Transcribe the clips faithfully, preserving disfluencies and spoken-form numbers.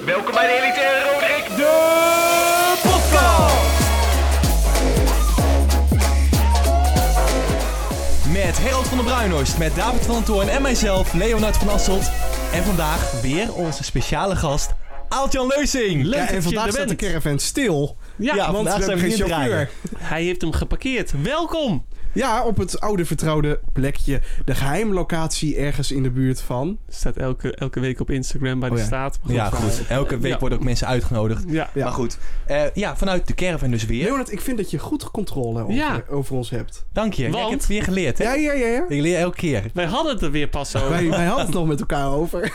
Welkom bij de elitaire Roderick, de podcast! Met Harold van der Bruinhorst, met David van der Toorn en mijzelf, Leonard van Asselt. En vandaag weer onze speciale gast, Aaltjan Leusing. Leuk ja, en vandaag staat de caravan stil. Ja, ja, want vandaag we zijn hebben we geen niet chauffeur. Hij heeft hem geparkeerd. Welkom! Ja, op het oude vertrouwde plekje. De geheimlocatie ergens in de buurt van... Staat elke, elke week op Instagram bij de Oh ja. staat. Maar Ja, goed. Elke week Ja. worden ook mensen uitgenodigd. Ja. Ja. Maar goed, uh, ja, vanuit de caravan dus weer. Leonard, ik vind dat je goed controle over, Ja. over ons hebt. Dank je. Ja, ik Want- heb het weer geleerd, hè? Ja, ja, ja. ja. Ik leer elke keer. Wij hadden het er weer pas over. Wij, wij hadden het nog met elkaar over.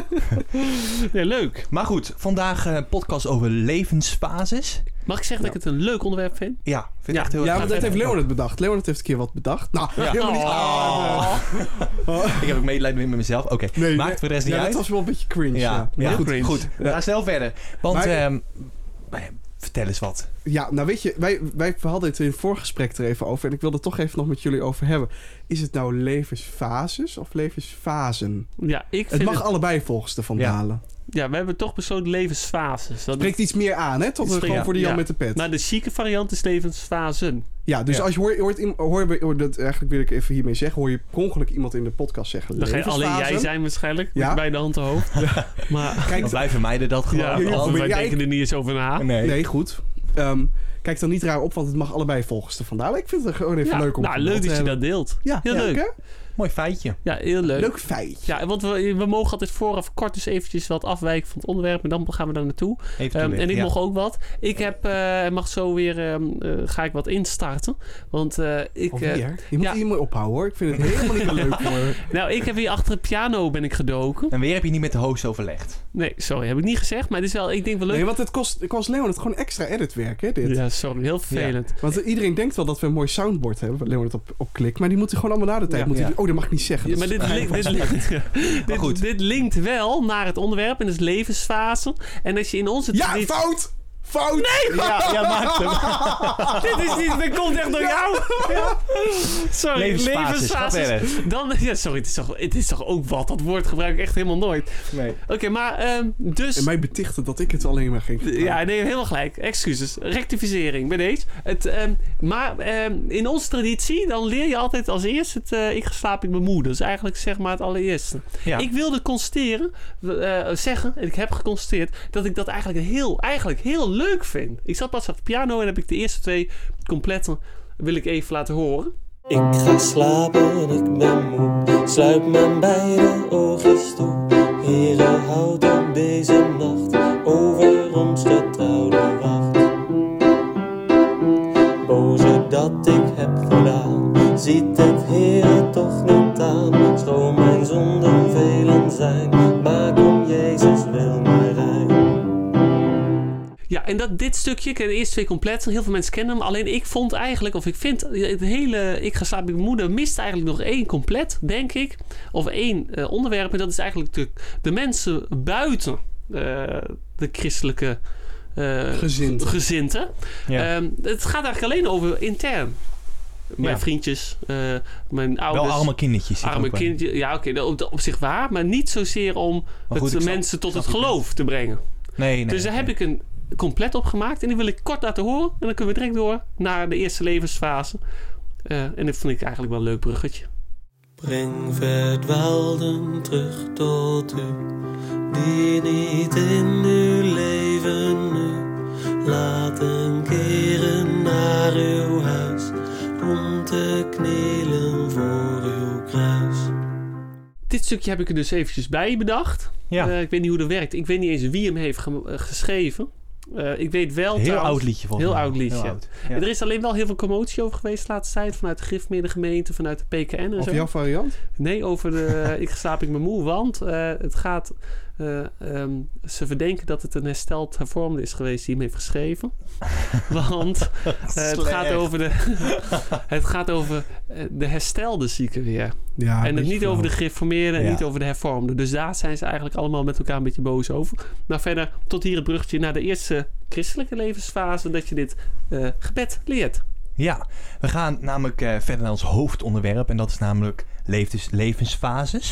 Ja, leuk. Maar goed, vandaag een podcast over levensfases. Mag ik zeggen dat ik het een leuk onderwerp vind? Ja, vind ik Ja. echt heel Ja, erg maar dat gaaf. heeft Leonard bedacht. Leonard heeft een keer wat bedacht. Nou, Ja. helemaal niet. Oh. Oh. Ik heb ook medelijden met mezelf. Oké, okay. Nee, maakt voor de rest niet ja, uit. dat was wel een beetje cringe. Ja, Ja, ja, Heel goed, cringe. goed. We Ja. gaan snel verder. Want, Maar- ehm, nou ja, vertel eens wat. Ja, nou weet je, wij, wij hadden het in het voorgesprek er even over. En ik wilde het toch even nog met jullie over hebben. Is het nou levensfases of levensfasen? Ja, ik Het vind mag het- allebei volgens de Van Ja. Dalen. ja, we hebben toch besloten levensfases. Dat Spreekt iets meer aan, hè? Tot Het gewoon spreekt- voor die Jan ja. met de pet. Maar de chique variant is levensfasen. Ja, dus Ja. als je hoort, hoort, iem- hoor, hoor, dat eigenlijk wil ik even hiermee zeggen, hoor je per ongeluk iemand in de podcast zeggen. Dan ga je alleen levensfase. jij zijn waarschijnlijk. Ja. Met beide handen te hoofd. Maar Kijk, Dan blijven meiden dat gewoon. ja, ja, of maar wij ja, denken ik- er niet eens over na. Nee. nee, goed. Ehm, kijk dan niet raar op, want het mag allebei volgens de Van Dalen. Ik vind het gewoon even Ja, leuk om nou, te leuk dat je hebben. dat deelt. Ja, Heel ja, leuk. hè? Mooi feitje. Ja, heel leuk. Leuk feitje. Ja, want we, we mogen altijd vooraf kort dus eventjes wat afwijken van het onderwerp. En dan gaan we daar naartoe. Even Um, toelichten, en ik ja. mocht ook wat. Ik heb, uh, mag zo weer, um, uh, ga ik wat instarten. Want uh, ik... Uh, Alweer? Je moet ja. hier mooi ophouden, hoor. Ik vind het helemaal niet meer leuk voor... nou, ik heb hier achter de piano ben ik gedoken. En weer heb je niet met de host overlegd. Nee, sorry, heb ik niet gezegd. Maar het is wel, ik denk wel leuk. Nee, want het kost, het kost Leonard gewoon extra editwerk, hè, dit. Ja, sorry, heel vervelend. Want uh, iedereen denkt wel dat we een mooi soundboard hebben, waar Leonard op, op klikt. Maar die moeten gewoon allemaal na de tijd. Ja, moeten ja. die- oh, dat mag ik niet zeggen. Ja, Dat maar is- dit, link, dit, link, dit, goed. dit linkt wel naar het onderwerp en dat is levensfase. En als je in onze Ja, traditie- fout! Fout! Nee! Ja, ja, maakt hem. Dit is niet, dit komt echt door jou. Ja. Sorry, Levensfases, ga levensfases. verder. Dan, ja, sorry, het is, toch, het is toch ook wat. Dat woord gebruik ik echt helemaal nooit. Nee. Oké, okay, maar um, dus... En mij betichten dat ik het alleen maar ging gebruiken. Ja, nee, helemaal gelijk. Excuses. Rectificering bij deze. Het, um, maar um, in onze traditie, dan leer je altijd als eerst het uh, ik ga slapen, ik mijn moeder. Dat is eigenlijk zeg maar het allereerste. Ja. Ik wilde constateren, uh, zeggen, en ik heb geconstateerd, dat ik dat eigenlijk heel, eigenlijk heel leuk vind. Ik zat pas op de piano en heb ik de eerste twee completten, wil ik even laten horen. Ik ga slapen, ik ben moe, sluit mijn beide oogjes toe. Heere, houd op deze nacht over ons getrouwde wacht. Boze dat ik heb gedaan, ziet het Heere toch niet aan. Schoon mijn zonden velen zijn, maak om Jezus wil mij rein. Ja, en dat, dit stukje, ik ken de eerste twee compleet. Heel veel mensen kennen hem. Alleen ik vond eigenlijk, of ik vind het hele Ik ga slapen met mijn moeder mist eigenlijk nog één compleet, denk ik. Of één uh, onderwerp. En dat is eigenlijk de, de mensen buiten uh, de christelijke uh, Gezinte. gezinte. Ja. Um, het gaat eigenlijk alleen over intern. Mijn Ja. vriendjes, uh, mijn ouders. Wel arme kindertjes. zit Arme ook wel. kindjes. Ja, oké, okay, op, op zich waar. Maar niet zozeer om Maar goed, het, ik snap- mensen tot snap het je geloof te brengen. Nee, nee. Dus daar nee. heb ik een compleet op gemaakt. En die wil ik kort laten horen. En dan kunnen we direct door naar de eerste levensfase. Uh, en dat vond ik eigenlijk wel een leuk bruggetje. Breng verdwaalden terug tot u, die niet in uw leven nu. Laat hen keren naar uw huis, om te knielen voor uw kruis. Dit stukje heb ik er dus eventjes bij bedacht. Ja. Uh, ik weet niet hoe dat werkt. Ik weet niet eens wie hem heeft ge- uh, geschreven. Uh, ik weet wel Heel trouwens, oud liedje volgens Heel mij. oud liedje. Heel oud. Ja. Er is alleen wel heel veel commotie over geweest de laatste tijd. Vanuit de Gifmiddengemeente, vanuit de P K N en Of zo. jouw variant? Nee, over de Ik slaap ik me moe. Want uh, het gaat... Uh, um, ze verdenken dat het een hersteld hervormde is geweest die hem heeft geschreven. Want uh, het gaat over de... het gaat over uh, de herstelde zieken weer. Ja, en het niet over de gereformeerde en Ja. niet over de hervormde. Dus daar zijn ze eigenlijk allemaal met elkaar een beetje boos over. Maar verder, tot hier het bruggetje naar de eerste christelijke levensfase, dat je dit uh, gebed leert. Ja, we gaan namelijk uh, verder naar ons hoofdonderwerp. En dat is namelijk levens, levensfases.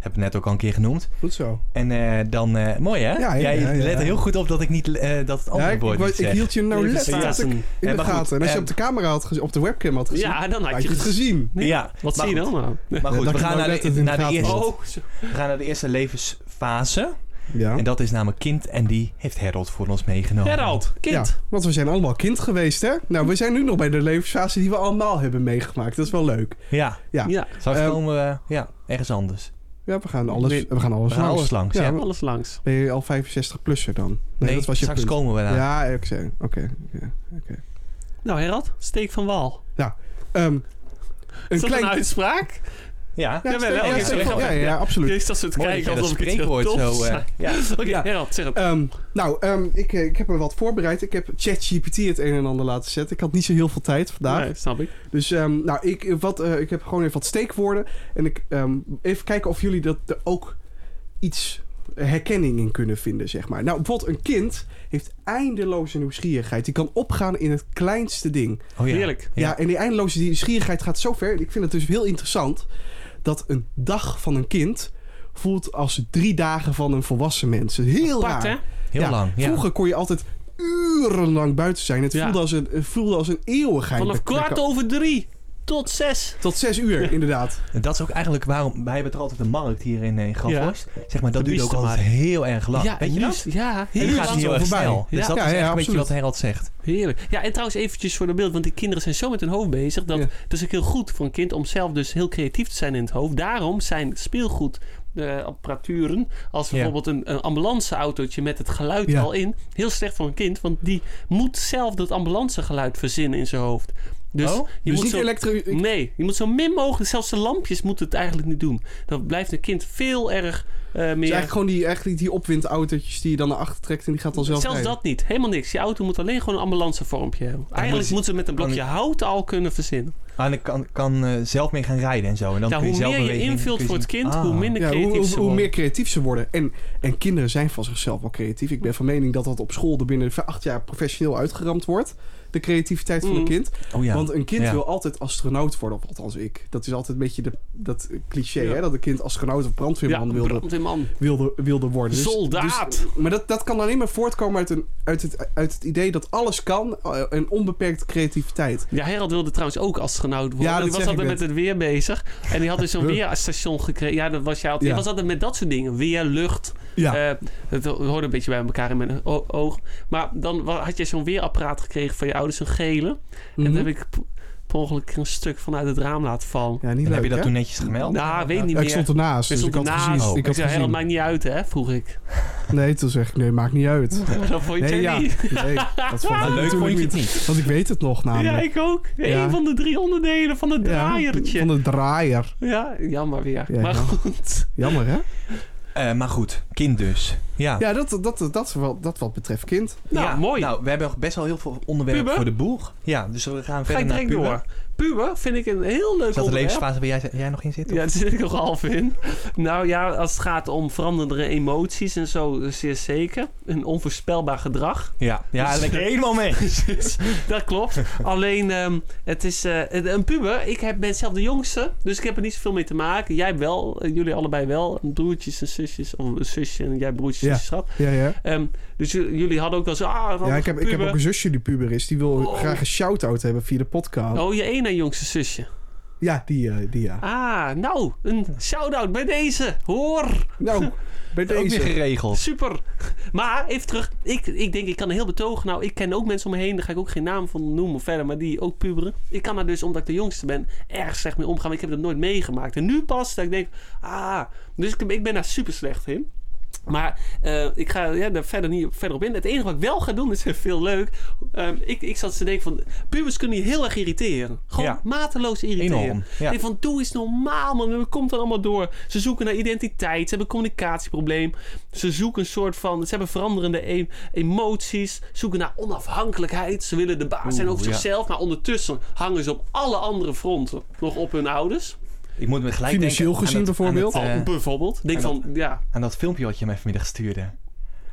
Heb ik net ook al een keer genoemd. Goed zo. En uh, dan... Uh, mooi, hè? Ja, ja, Jij ja, ja. let er heel goed op dat ik niet... Uh, dat het andere ja, ik, woord ik, niet ik, zeg. ik hield je nou letterlijk in de Ja, maar gaten. goed, En als je um, op de camera had gezien, op de webcam had gezien... Ja, dan had je het gezien. Nee? Ja, Wat maar zie je goed. dan nou? Maar goed, Ja, we, dat gaan je naar nou de, net in de naar de gaten eerste, Oh, zo. we gaan naar de eerste levensfase. Ja. En dat is namelijk kind. En die heeft Harold voor ons meegenomen. Gerald, kind. Ja, want we zijn allemaal kind geweest, hè? Nou, we zijn nu nog bij de levensfase die we allemaal hebben meegemaakt. Dat is wel leuk. Ja, Ja, ja. Ja, straks Um, komen we ja, ergens anders. we gaan alles, Nee, we gaan alles we gaan langs. alles langs, ja. alles langs. Ben je al vijfenzestig-plusser dan? Nee, dat was je straks punt. komen we daar. Ja, ik zei, oké. ja, oké. Nou, Gerald, steek van wal. Nou, um, Is een dat klein... een uitspraak? Ja, Ja, Jawel, steek- oké, ja, sorry, steek- sorry. ja, ja, absoluut. Jezus, dat ze het mooi dat kijken je dat alsof ik het heel spreekwoord tof zo... zei. Uh, ja. Oké, Ja. Gerald, zeg het. Um, nou, um, ik, ik heb er wat voorbereid. Ik heb ChatGPT het een en ander laten zetten. Ik had niet zo heel veel tijd vandaag. Nee, snap ik. Dus um, nou, ik, wat, uh, ik heb gewoon even wat steekwoorden. En ik um, even kijken of jullie dat er ook iets herkenning in kunnen vinden, zeg maar. Nou, bijvoorbeeld een kind heeft eindeloze nieuwsgierigheid. Die kan opgaan in het kleinste ding. Oh, ja. Heerlijk. Ja. ja, en die eindeloze nieuwsgierigheid gaat zo ver. Ik vind het dus heel interessant dat een dag van een kind voelt als drie dagen van een volwassen mens. Heel Apart, raar. hè? Heel Ja, lang. Ja. Vroeger kon je altijd urenlang buiten zijn. Het Ja. voelde, als een, het voelde als een eeuwigheid. Vanaf Met- kwart met- over drie tot zes. Tot zes uur, inderdaad. En dat is ook eigenlijk waarom... Wij hebben toch altijd de markt hier in uh, Grafhorst. Zeg maar, dat De duurt ook Biestemarkt. altijd heel erg lang. Ja, Weet en je nu dat? is- Ja, En heel nu gaat gaat het het heel zo erg voorbij. snel. Dus Ja. dat Ja, is ja, echt een beetje absoluut. wat Harold zegt. Heerlijk. Ja, en trouwens eventjes voor de beeld, want die kinderen zijn zo met hun hoofd bezig. Dat Ja. het is ook heel goed voor een kind om zelf dus heel creatief te zijn in het hoofd. Daarom zijn speelgoed uh, apparaturen, als Ja. bijvoorbeeld een, een ambulanceautootje met het geluid Ja. al in, heel slecht voor een kind, want die moet zelf dat ambulancegeluid verzinnen in zijn hoofd. Dus Oh, je dus moet niet zo, elektro... ik- nee, je moet zo min mogelijk, zelfs de lampjes moeten het eigenlijk niet doen. Dan blijft een kind veel erg uh, meer... Dus eigenlijk gewoon die, eigenlijk die opwindautootjes die je dan naar achter trekt en die gaat dan zelf Zelfs rijden. dat niet. Helemaal niks. Je auto moet alleen gewoon een ambulancevormpje hebben. Eigenlijk moet- moeten ze met een blokje kan- hout al kunnen verzinnen. En ik kan, kan uh, zelf mee gaan rijden en zo. En dan Ja, kun je hoe zelf meer je beweging- invult kun je voor het zien. kind, Ah. hoe minder Ja, hoe, creatief hoe, ze hoe worden. meer creatief ze worden. En, en kinderen zijn van zichzelf wel creatief. Ik ben van mening dat dat op school er binnen acht jaar professioneel uitgeramd wordt. De creativiteit van Mm. een kind. Oh ja. Want een kind Ja. wil altijd astronaut worden. Of althans ik. Dat is altijd een beetje de, dat cliché. Ja. Hè? Dat een kind astronaut of brandweerman ja, wilde, brandweerman. wilde, wilde worden. Dus- Soldaat. dus- maar dat, dat kan alleen maar voortkomen uit, een, uit, het, uit het idee dat alles kan. uh, En onbeperkte creativiteit. Ja, Gerald wilde trouwens ook astronaut worden. Ja, dat die was zeg altijd ik met net. het weer bezig. En die had dus zo'n Huh. weerstation gekregen. Ja, dat was jij altijd. Ja. Je was altijd met dat soort dingen. Weer, lucht. Ja. Eh, het hoorde een beetje bij elkaar in mijn o- oog. Maar dan wa- had je zo'n weerapparaat gekregen van je ouders, een gele. En Mhm. dan heb ik p- per ongeluk een stuk vanuit het raam laten vallen. Ja, niet En leuk, heb je dat hè? toen netjes gemeld? Nou, weet niet Ja, meer. ik stond ernaast, Ik dus ik stond had ernaast. gezien. Oh, Ik ik had zei, gezien. Gerald, maakt niet uit, hè? Vroeg ik. Nee, toen zeg ik, nee, maakt niet uit. Dat vond je Nee, ja. niet. Nee, dat vond Maar ik leuk vond natuurlijk je het niet. Want ik weet het nog Ja, namelijk. ik ook. Ja. Een van de drie onderdelen van het Ja, draaiertje. van de draaier. Ja, jammer weer. Ja, maar ja. goed. Jammer, hè? Uh, maar goed, kind dus. Ja. Ja, dat, dat, dat, wel, dat wat betreft kind. Nou, Ja, mooi. Nou, we hebben best wel heel veel onderwerpen Puber? voor de boeg. Ja, dus we gaan Ga verder ik naar direct puber. door. Puber vind ik een heel leuk Is dat de onderwerp. levensfase waar jij, jij nog in zit? Ja, daar zit ik nog half in. Nou ja, als het gaat om veranderende emoties en zo, zeer zeker. Een onvoorspelbaar gedrag. Ja, ja daar ben ik helemaal mee. Dus, dat klopt. Alleen, um, het is uh, een puber. Ik heb, ben zelf de jongste, dus ik heb er niet zoveel mee te maken. Jij wel, uh, jullie allebei wel. Broertjes en zusjes, of een zusje en jij broertjes en Ja. zusjes had. Ja, ja. Um, dus j- jullie hadden ook wel zo... Ah, Ja, ik heb, ik heb ook een zusje die puber is. Die wil Oh. graag een shout-out hebben via de podcast. Oh, je ene jongste zusje. Ja, die, uh, die ja. Ah, nou, een shout-out bij deze. Hoor. Nou, bij Ook weer deze. geregeld. Super. Maar even terug. Ik, ik denk, ik kan heel betogen. Nou, ik ken ook mensen om me heen. Daar ga ik ook geen naam van noemen verder. Maar die ook puberen. Ik kan er dus, omdat ik de jongste ben, erg slecht mee omgaan. Maar ik heb dat nooit meegemaakt. En nu pas dat ik denk, ah. Dus ik, ik ben daar super slecht in. Maar uh, ik ga ja, daar verder niet verder op in. Het enige wat ik wel ga doen, is veel leuk. Um, ik, ik zat te denken van... Pubers kunnen je heel erg irriteren. Gewoon Ja. mateloos irriteren. Enorm, ja. Ik denk van, doe eens normaal man. Dat komt dan allemaal door. Ze zoeken naar identiteit. Ze hebben een communicatieprobleem. Ze zoeken een soort van... Ze hebben veranderende e- emoties. Zoeken naar onafhankelijkheid. Ze willen de baas zijn Oeh, over ja. zichzelf. Maar ondertussen hangen ze op alle andere fronten nog op hun ouders. Ik moet me gelijk Financieel denken aan gezien het- bijvoorbeeld? Aan, het, Oh, uh, bijvoorbeeld. Denk en van, ja... aan dat filmpje wat je mij vanmiddag stuurde.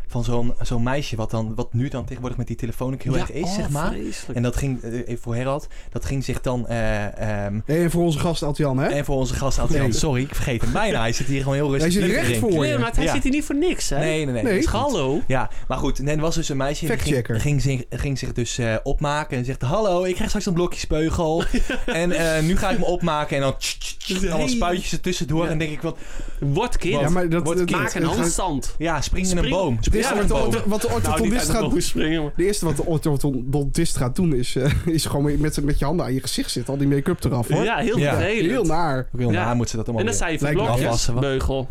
van zo'n, zo'n meisje wat, dan, wat nu dan tegenwoordig met die telefoon ook heel Ja, erg is, oh, zeg maar. vreselijk. En dat ging, uh, even voor Herald, dat ging zich dan... Uh, um, En voor onze gast Altjan, hè? en voor onze gast Adriaan, Nee. sorry, ik vergeet hem bijna. Hij zit hier gewoon heel rustig. Hij zit te recht drinken. voor Nee, je. maar hij Ja. zit hier niet voor niks, hè? Nee, nee, nee. Nee. dat is goed. Hallo. Ja, maar goed. En er was dus een meisje die ging, Factchecker. ging, zich, ging zich dus uh, opmaken en zegt... Hallo, ik krijg straks een blokje speugel. En uh, nu ga ik me opmaken en dan... Tsch, tsch, tsch, en dan spuitjes er tussendoor. Ja. En denk ik wat... Word kind. Ja, maar dat- Wordt dat- kind. Maak een het- het- handstand. Ja, spring in een Spring. boom. Het Spring eerste in wat een de, boom. wat de Nou, die orthodontist gaat gaat boven springen. maar- De eerste wat de orthodontist gaat doen is, uh, is gewoon met, met je handen aan je gezicht zitten. Al die make-up eraf, hoor. Ja, heel Ja. vervelend. Heel naar. Heel Ja. naar moet ze dat allemaal En dan weer. zei je van Lijkt me blokjes, afwassen, wat? beugel.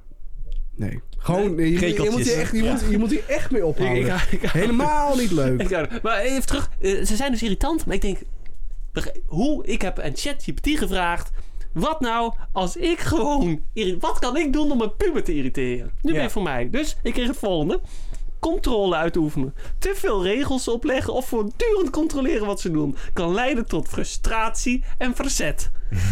Nee. Gewoon, nee, je, je, Krekeltjes, moet hier echt, je, Ja. moet, je moet hier echt mee Ik, ophouden. ik, ik, Helemaal niet leuk. ik, ik- maar even terug. Eh, ze zijn dus irritant. Maar ik denk... beg- Hoe? Ik heb aan ChatGPT gevraagd... Wat nou als ik gewoon... irri- Wat kan ik doen om mijn puber te irriteren? Nu ben Ja. je voor mij. Dus ik kreeg het volgende. Controle uitoefenen. Te veel regels opleggen of voortdurend controleren wat ze doen. Kan leiden tot frustratie en verzet.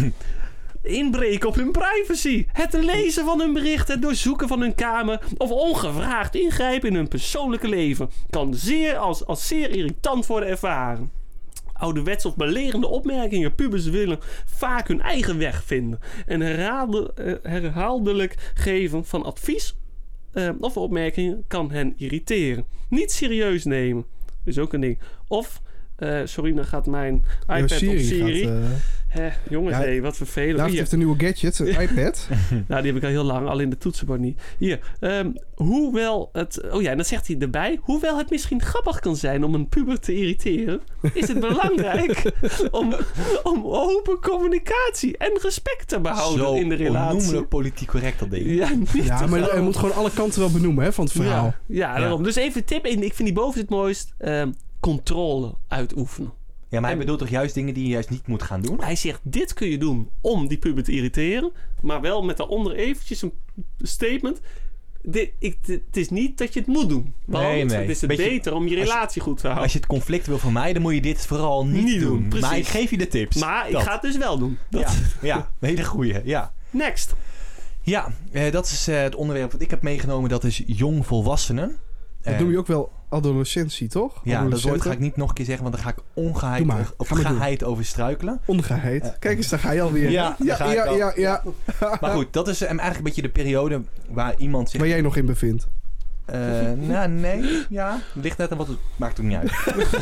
Inbreken op hun privacy. Het lezen van hun berichten, het doorzoeken van hun kamer... of ongevraagd ingrijpen in hun persoonlijke leven... kan zeer als, als zeer irritant worden ervaren. Ouderwets of belerende opmerkingen. Pubers willen vaak hun eigen weg vinden. En herhaalde, eh, herhaaldelijk geven van advies eh, of opmerkingen kan hen irriteren. Niet serieus nemen. Is ook een ding. Of, eh, sorry, dan gaat mijn Jouw iPad op Siri. Gaat, uh, Hè, jongens, Ja, hé, wat vervelend. David Hier. heeft een nieuwe gadget, een iPad. Nou, die heb ik al heel lang, alleen de toetsenbord niet. Hier, ehm, hoewel het... Oh ja, en dan zegt hij erbij... Hoewel het misschien grappig kan zijn om een puber te irriteren... is het belangrijk om, om open communicatie en respect te behouden Zo in de relatie. onnoemelijk politiek correct dat ding. Ja, niet Ja, te maar je geloven. moet gewoon alle kanten wel benoemen, hè, van het verhaal. Ja, ja, daarom. Dus even een tip. En ik vind die boven het mooist. ehm, controle uitoefenen. Ja, maar hij En- bedoelt toch juist dingen die je juist niet moet gaan doen? Hij zegt, dit kun je doen om die puber te irriteren. Maar wel met daaronder eventjes een statement. Dit, ik, dit- het is niet dat je het moet doen. Want Nee, nee. het is het Beetje- beter om je als je- relatie goed te houden. Als je het conflict wil vermijden, moet je dit vooral niet, Niet doen, precies. Maar ik geef je de tips. Maar ik Dat. ga het dus wel doen. Dat. Ja, ja, een hele goeie. Ja, Next. ja eh, dat is eh, het onderwerp wat ik heb meegenomen. Dat is jongvolwassenen. Dat Eh, noem je ook wel adolescentie, toch? Ja, dat woord Adolescenten. ga ik niet nog een keer zeggen, want daar ga ik ongeheid, Doe maar, of ga maar doen. geheid over struikelen. Ongeheid. Kijk eens, daar ga je alweer. Ja, daar ja, ga ik ja, al. ja, ja. Maar goed, dat is eh, eigenlijk een beetje de periode waar iemand zich... Waar jij nog in bevindt. Eh, nou, nee, ja. Ligt net aan wat het... Maakt ook niet uit.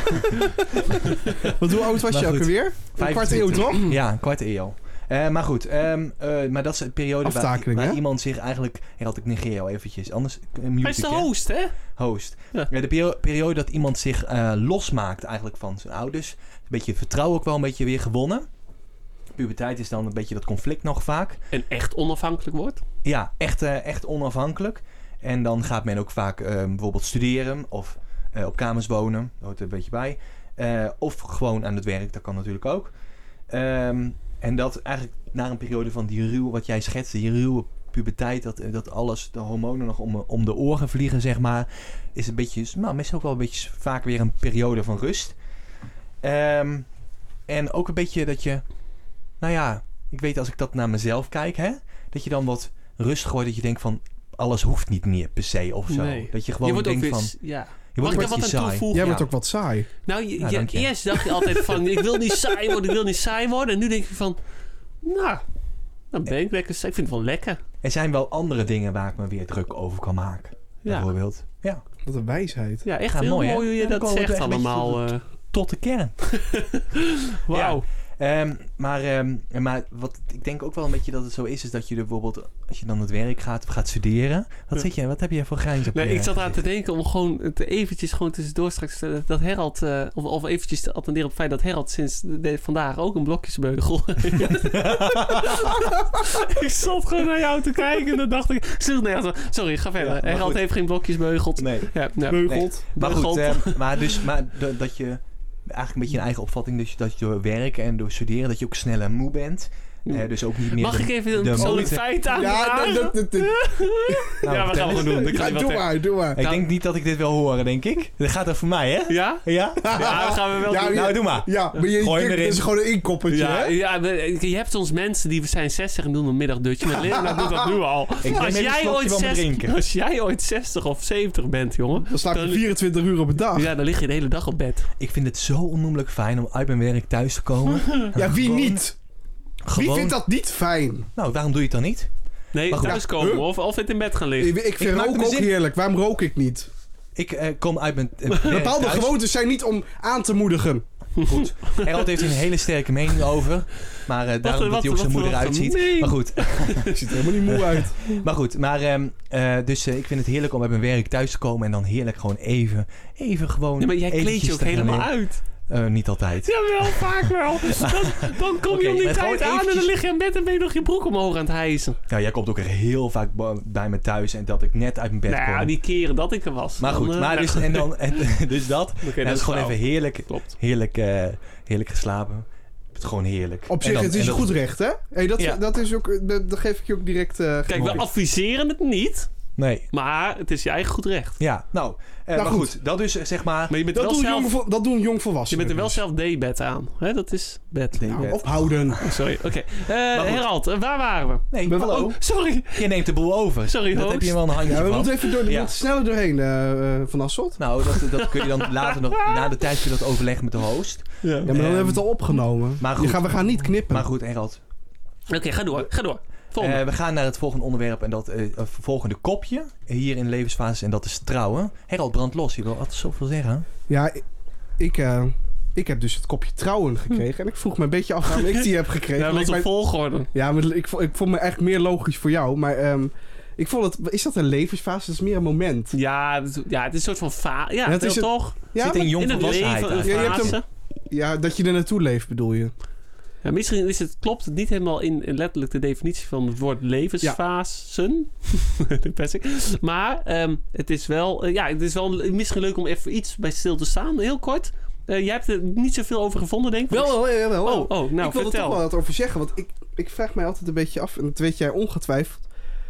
Want hoe oud was Maar je ook goed, alweer? Een kwart eeuw, toch? Ja, een kwart eeuw. Eh, maar goed, ehm, eh, maar dat is een periode waar, Aftakeling, waar hè? iemand zich eigenlijk... Herald, ik negeer jou eventjes, anders uh, mute Hij is de ik, hè. host, hè? Host. Ja. Ja, de perio- periode dat iemand zich eh, losmaakt eigenlijk van zijn ouders. Een beetje vertrouwen ook wel een beetje weer gewonnen. Puberteit is dan een beetje dat conflict nog vaak. En echt onafhankelijk wordt. Ja, echt, eh, echt onafhankelijk. En dan gaat men ook vaak eh, bijvoorbeeld studeren of eh, op kamers wonen. Dat hoort er een beetje bij. Eh, of gewoon aan het werk, dat kan natuurlijk ook. Ehm, en dat eigenlijk na een periode van die ruw, wat jij schetste, die ruwe puberteit, dat, dat alles, de hormonen nog om, om de oren vliegen, zeg maar, is een beetje, nou, misschien ook wel een beetje vaak weer een periode van rust. Ehm, en ook een beetje dat je, nou ja, ik weet als ik dat naar mezelf kijk, hè, dat je dan wat rust gooit, dat je denkt van, alles hoeft niet meer per se of zo. Nee. Dat je gewoon je wordt ook denkt weer... van, Ja. je Mag wordt ik daar een wat beetje aan saai. toevoegen? Jij Ja. wordt ook wat saai. Nou, je, Ja, je- dank je. eerst dacht je altijd van... ik wil niet saai worden, ik wil niet saai worden. En nu denk je van... Nou, dan ben ik lekker saai. Ik vind het wel lekker. Er zijn wel andere dingen waar ik me weer druk over kan maken. Ja, Bijvoorbeeld. Ja, Wat een wijsheid. ja echt Ja, heel mooi, mooi, hè? hoe je Ja, dan dat komen we zegt echt een beetje allemaal. tot eh. tot de kern. Wauw. Ehm, maar, ehm, maar wat ik denk ook wel een beetje dat het zo is, is dat je er bijvoorbeeld, als je dan het werk gaat of gaat studeren, wat, Ja. zit je, wat heb je voor grijns op Nee, je ik zat aan te gezicht? denken om gewoon het eventjes gewoon tussendoor straks eh, dat Herald, eh, of, of eventjes te attenderen op het feit dat Herald sinds de, de- vandaag ook een blokjesbeugel. Ik zat gewoon naar jou te kijken en dan dacht ik, ik sloeg nergens op. Sorry, ga verder. Ja, maar Herald goed. heeft geen blokjes beugeld. Nee. Ja, ja. Beugeld. Maar goed, Beugeld. ehm, maar dus, maar de- dat je eigenlijk een beetje een eigen opvatting, dus dat je door werken en door studeren, dat je ook sneller moe bent. Uh, dus ook niet meer... Mag de, ik even een de persoonlijk moeite- feit aan? Ja, dat, dat, dat, dat- Nou, ja, we vertel gaan we eens. gewoon doen. Dan kan ja, je wat doe zeggen. maar, doe maar. Ik denk niet dat ik dit wil horen, denk ik. Dat gaat er voor mij, hè? Ja? Ja? Ja, dat gaan we wel Ja, doen. ja. Nou, doe maar. Ja, maar je, Gooi hem je, erin. het is gewoon een inkoppertje, Ja, hè? ja, we- je hebt soms mensen die zijn zestig en doen een middagdutje. Met Linda doet dat nu al. neem Als even een jij, slokje ooit van mijn zestig, drinken. als jij ooit zestig of zeventig bent, jongen. Dan slaap je Dan- vierentwintig uur op een dag. Ja, Ja, dan lig je de hele dag op bed. Ik vind het zo onnoemelijk fijn om uit mijn werk thuis te komen. wie Gewoon- niet? Gewoon, Wie vindt dat niet fijn? Nou, waarom doe je het dan niet? Nee, Maar goed. thuiskomen Huh? of, of het in bed gaan liggen. Ik, ik vind maak roken me ook zin. heerlijk. Waarom rook ik niet? Ik eh, kom uit mijn uh, werk Bepaalde thuis. gewoontes zijn niet om aan te moedigen. Goed. Harold heeft hier een hele sterke mening over. Maar uh, daarom wat- dat hij ook zijn wat moeder voor uitziet. gemeen. Maar goed. Ik ziet er helemaal niet moe uit. Maar goed. Maar ehm, uh, dus uh, ik vind het heerlijk om uit mijn werk thuis te komen. En dan heerlijk gewoon even, even gewoon Ja, maar jij kleed eventjes je ook te gaan helemaal liggen. uit. Uh, niet altijd. Jawel, vaak wel. Dan, dan kom je Oké, om die maar tijd gewoon aan en dan eventjes- lig je in bed en ben je nog je broek omhoog aan het hijsen. Nou, jij komt ook echt heel vaak ba- bij me thuis. En dat ik net uit mijn bed Nou, kom. die keren dat ik er was. Maar Dan, goed. eh, Maar dus, en dan, en, dus dat. Oké, en dat dat is is gewoon flauw. even heerlijk, Klopt. heerlijk, uh, heerlijk geslapen. Het is gewoon heerlijk. Op En zich, dan- het en is dat- goed recht, hè? Hey, dat, Ja. dat, is ook, dat, dat geef ik je ook direct... uh, Kijk, we gelijk. adviseren het niet, Nee. maar het is je eigen goed recht. Ja, nou. Uh, Nou, maar goed. goed. Dat dus eh, zeg maar... Maar je bent dat, wel doen zelf, jong, vo- dat doen je jongvolwassenen. bent er wel dus. zelf daybed aan. Hè, dat is bed. Nee, Nou, bed. ophouden. Sorry, oké. Eh goed. Herald, eh, waar waren we? Nee, Maar- hallo. Oh, sorry. Je neemt de boel over. Sorry, Dat host. heb je wel een handje Ja, we van. moeten even door, we Ja. moeten sneller doorheen, uh, uh, Van Asselt. Nou, dat, dat kun je dan later nog... Na de tijd kun je dat overleggen met de host. Ja. Ja, maar dan Ehm, hebben we het al opgenomen. maar Je goed. gaan, we gaan niet knippen. Maar goed, Herald. Oké, ga door. Ga door. Volgende. Uh, we gaan naar het volgende onderwerp. En dat uh, het volgende kopje. Hier in de levensfase. En dat is trouwen. Herald, brand los. Je wil altijd zoveel zeggen. Ja, ik, ik, uh, ik heb dus het kopje trouwen gekregen. En ik vroeg me een beetje af waarom ik die heb gekregen. ja, Want wat ik een mijn- volgorde. Ja, maar ik, vo- ik vond me eigenlijk meer logisch voor jou. Maar um, ik vond het... Is dat een levensfase? Dat is meer een moment. Ja, het, ja, het is een soort van fa... Ja, Ja, het het is is het- toch? Ja, Zit in maar- jong In het volwassenheid leven, een eigenlijk. Ja, je hebt fase. ja, dat je er naartoe leeft, bedoel je. Ja, misschien is het, klopt het niet helemaal in, in letterlijk de definitie van het woord levensfasen. Dat pest ik. Maar um, het is wel, uh, ja, het is wel misschien leuk om even iets bij stil te staan. Heel kort. Uh, jij hebt er niet zoveel over gevonden, denk ik. Wel, wel, wel. wel. Oh, oh, nou, ik wil er vertel. toch wel wat over zeggen. Want ik, ik vraag mij altijd een beetje af. En dat weet jij ongetwijfeld.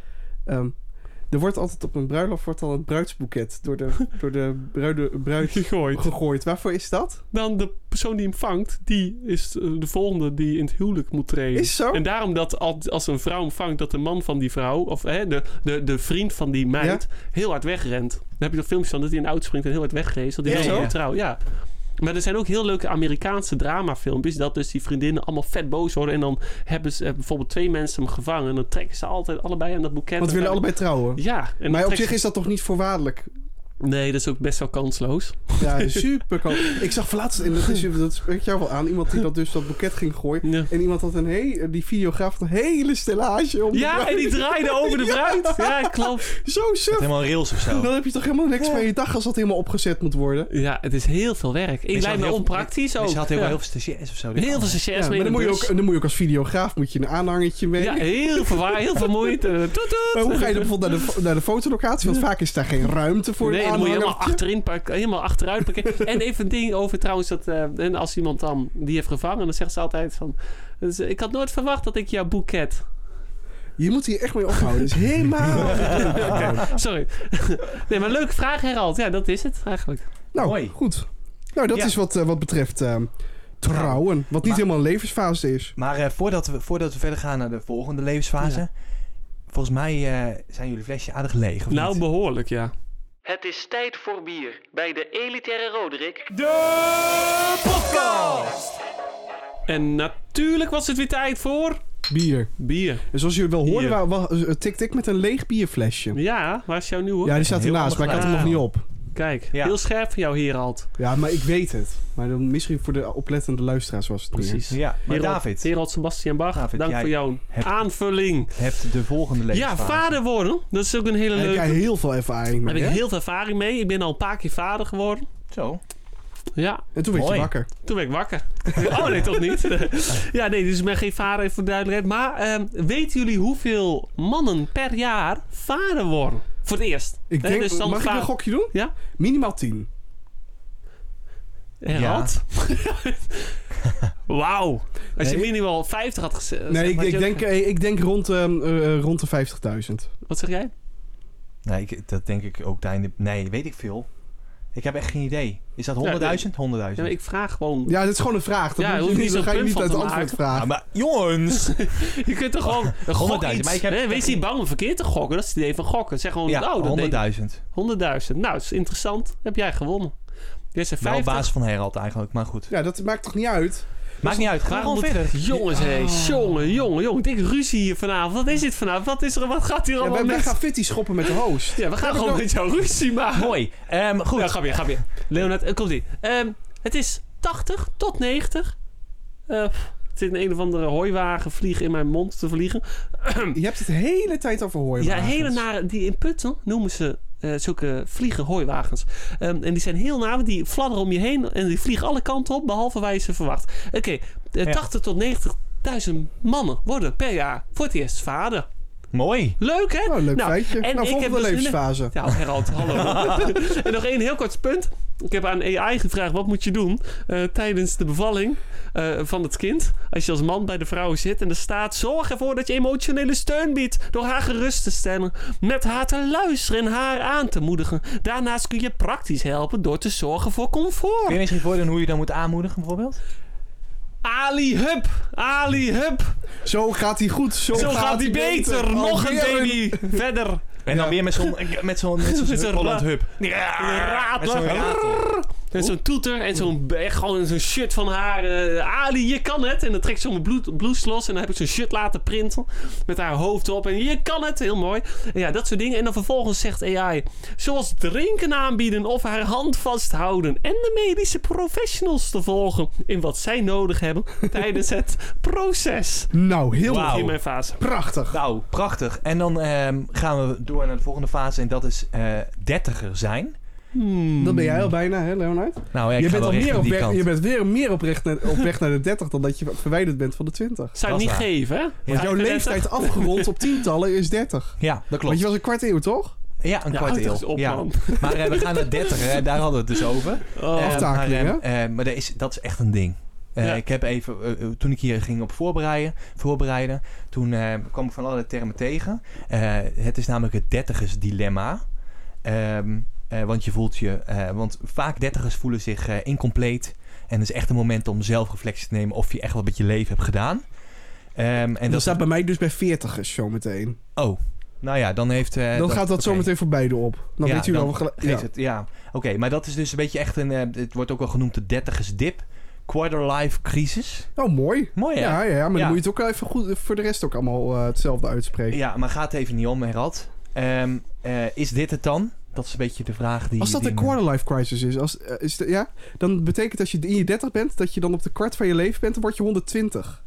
Um, er wordt altijd op een bruiloft wordt al een bruidsboeket door de, door de bruide, bruid Gegooid. gegooid. Waarvoor is dat? Dan de persoon die hem vangt, die is uh, de volgende die in het huwelijk moet treden. Is zo? En daarom dat als, als een vrouw hem vangt, dat de man van die vrouw, of hè, de, de, de vriend van die meid, heel hard wegrent. Dan heb je nog filmpjes van dat hij in de auto springt en heel hard weggeest. Dat hij Ja, heel ja. zo trouw, ja. Maar er zijn ook heel leuke Amerikaanse dramafilmpjes. Dat dus die vriendinnen allemaal vet boos worden. En dan hebben ze eh, bijvoorbeeld twee mensen hem gevangen. En dan trekken ze altijd allebei aan dat boeket. Want we willen allebei trouwen. Ja. En dan Maar op trekken zich ze- is dat toch niet voorwaardelijk? Nee, dat is ook best wel kansloos. Ja, super kan. Ik zag laatst, en dat, is, dat spreekt jou wel aan, iemand die dat dus dat boeket ging gooien. Ja. En iemand had een he- die videograaf had een hele stellage om de Ja, bruid. en die draaide over de bruid. Ja, klopt. Zo suf. Helemaal rails of zo. Dan heb je toch helemaal niks meer je dag als dat helemaal opgezet moet worden. Ja, het is heel veel werk. Ik ze lijkt had me heel- onpraktisch ook. Dus je had heel, ja. heel veel stagiairs of zo. Heel veel stagiairs Ja, mee maar in dan de moet, je bus. ook, dan moet je ook als videograaf moet je een aanhangertje mee. Ja, heel veel waar, heel veel moeite. Toet, toet. Maar hoe ga je dan bijvoorbeeld naar de, fo- naar de fotolocatie? Want vaak is daar geen ruimte voor Nee, een dan moet je helemaal aanhangertje. achterin pakken, helemaal achteruit pakken. En even een ding over trouwens, dat uh, en als iemand dan die heeft gevangen, dan zegt ze altijd van, dus, ik had nooit verwacht dat ik jouw boeket. Je moet hier echt mee ophouden. Het is helemaal... Okay, sorry. Nee, maar leuke vraag, Herald. Ja, dat is het eigenlijk. Nou, Mooi. goed. Nou, dat Ja. is wat, uh, wat betreft uh, trouwen. Wat niet Maar- helemaal een levensfase is. Maar uh, voordat, we, voordat we verder gaan naar de volgende levensfase. Ja. Volgens mij uh, zijn jullie flesje aardig leeg, of Nou, niet? behoorlijk, ja. Het is tijd voor bier bij de elitaire Roderick. De podcast. En natuurlijk was het weer tijd voor Bier. bier. En zoals jullie wel hoorden, Bier. wa- wa- uh, tikte ik met een leeg bierflesje. Ja, waar is jouw nieuwe? Ja, die staat Heel ernaast, maar ik had hem nog ander niet op. Kijk, Ja. heel scherp van jou, Herald. Ja, maar ik weet het. Maar dan misschien voor de oplettende luisteraars was het niet. Precies. Ja, maar Herald, David, Herald Sebastian Bach, David, dank jij voor jouw hebt- aanvulling. hebt de volgende Ja, levensfase. vader worden. Dat is ook een hele Daar heb leuke. jij heel veel ervaring Daar mee, heb ik hè? heel veel ervaring mee. Ik ben al een paar keer vader geworden. Zo. Ja, En toen werd je Mooi. wakker. toen werd ik wakker. Oh nee, toch niet? Ja, nee, dus ik ben geen vader, even voor de duidelijkheid. Maar ehm, weten jullie hoeveel mannen per jaar vader worden? Voor het eerst. Ik Hè, denk, dus dan mag ik va- een gokje doen? Ja? Minimaal tien. Herald? Wauw. Als je Nee. minimaal vijftig had gezegd... Nee, ik, had je ik, ook- denk, eh, ik denk rond, um, uh, rond de vijftigduizend. Wat zeg jij? Nee, ik, dat denk ik ook. Einde. Nee, weet ik veel. Ik heb echt geen idee. Is dat honderdduizend? Ja, honderdduizend. maar ik vraag gewoon... Ja, dit is gewoon een vraag. Dat Ja, moet hoef je niet niet, zo'n dan ga je punt niet van uit te het antwoord maken. vragen. Ja, maar jongens! Je kunt toch gewoon een gok honderdduizend, iets... maar ik heb- hè, wees niet bang om verkeerd te gokken. Dat is het idee van gokken. Zeg gewoon... Ja, oh, dat deed- honderdduizend. honderdduizend. Nou, dat is interessant. Heb jij gewonnen. Jij zei Wel op vijftig. basis van Herald eigenlijk, maar goed. Ja, dat maakt toch niet uit? Maakt niet uit, ga Waarom gewoon moet- verder. Jongens, hé. Oh. Jongen, jongen, jongen. Dik ruzie hier vanavond. Wat is dit vanavond? Wat is er? Wat gaat hier Ja, allemaal wij, wij mis? gaan fitty schoppen met de host. Ja, we gaan Heb ik gewoon nog- met jou ruzie maken. Mooi. Ehm, goed. Ja, ga weer, ga weer. Leonard, uh, komt ie. Ehm, het is tachtig tot negentig. Uh, pff, het zit een een of andere hooiwagen vliegen in mijn mond te vliegen. Je hebt het de hele tijd over hooien. Ja, hele nare... Die in Putten noemen ze uh, zulke vliegen hooiwagens. Um, en die zijn heel naar, die fladderen om je heen en die vliegen alle kanten op, behalve waar je ze verwacht. Oké, okay, uh, Ja. tachtig tot negentigduizend mannen worden per jaar voor het eerst vader. Mooi. Leuk, hè? Oh, leuk Nou, feitje. en Nou, ik volgende heb dus- levensfase. Ja, Herald, hallo. En nog één heel kort punt. Ik heb aan A I gevraagd, wat moet je doen uh, tijdens de bevalling uh, van het kind? Als je als man bij de vrouw zit en er staat... Zorg ervoor dat je emotionele steun biedt door haar gerust te stellen. Met haar te luisteren en haar aan te moedigen. Daarnaast kun je praktisch helpen door te zorgen voor comfort. Kun je eens even voordoen hoe je dan moet aanmoedigen bijvoorbeeld? Ali Hup, Ali Hup. Zo gaat hij goed. Zo, Zo gaat hij beter. Nog een Alweer baby. Verder. En dan Ja. weer met zo'n met zo'n met zo'n Met zo'n Holland ra- hub. Ja, Met zo'n ratel. En zo'n toeter en zo'n echt gewoon zo'n shirt van haar. Uh, Ali, je kan het. En dan trekt ze zo'n bloed- blouse los. En dan heb ik zo'n shirt laten printen. Met haar hoofd op. En je kan het. Heel mooi. En ja, dat soort dingen. En dan vervolgens zegt A I. Zoals drinken aanbieden of haar hand vasthouden. En de medische professionals te volgen. In wat zij nodig hebben tijdens het proces. Nou, heel Wauw. In mijn fase. prachtig. Nou, prachtig. En dan ehm, gaan we door naar de volgende fase. En dat is eh dertiger zijn. Hmm. Dat ben jij al bijna, hè, Leonard? Nou, ja, ik je, ga bent wel al meer richting op die weg, kant. je bent weer meer op, recht naar, op weg naar de dertig dan dat je verwijderd bent van de twintig. Zou ik Dat niet is waar. geven, hè? Want jouw leeftijd afgerond op tientallen is dertig. Ja, dat Want klopt. je was een kwart eeuw, toch? Ja, een Ja, kwart houd eeuw. toch eens op, ja. man. Maar eh, we gaan naar dertig, hè, daar hadden we het dus over. Oh. Eh, Aftakeling, maar eh, eh, maar dat, is, dat is echt een ding. Eh, Ja. Ik heb even, eh, eh, toen ik hier ging op voorbereiden, voorbereiden toen eh, kwam ik van allerlei termen tegen. Eh, het is namelijk het dertigersdilemma. Ehm eh, want je voelt je, eh, want vaak dertigers voelen zich eh, incompleet. En het is echt een moment om zelfreflectie te nemen of je echt wat met je leven hebt gedaan. Ehm, en En dat staat bij mij dus bij veertigers zometeen. Oh, nou ja, dan heeft... eh, Dan gaat dat oké. zometeen voor beide op. Dan Ja, weet u dan wel... gelijk- geeft ja. het, ja. Oké, maar dat is dus een beetje echt een... eh, het wordt ook wel genoemd de dertigers dip. Quarter life crisis. Oh, mooi. Mooi, hè? Ja, ja, ja, maar Ja. dan moet je het ook wel even goed voor de rest ook allemaal eh, hetzelfde uitspreken. Ja, maar gaat even niet om, Herald. Ehm, eh, is dit het dan? Dat is een beetje de vraag die... Als dat die een me- quarter life crisis is, als, eh, is de, ja, dan betekent als je in je dertig bent, dat je dan op de kwart van je leven bent, dan word je honderdtwintig.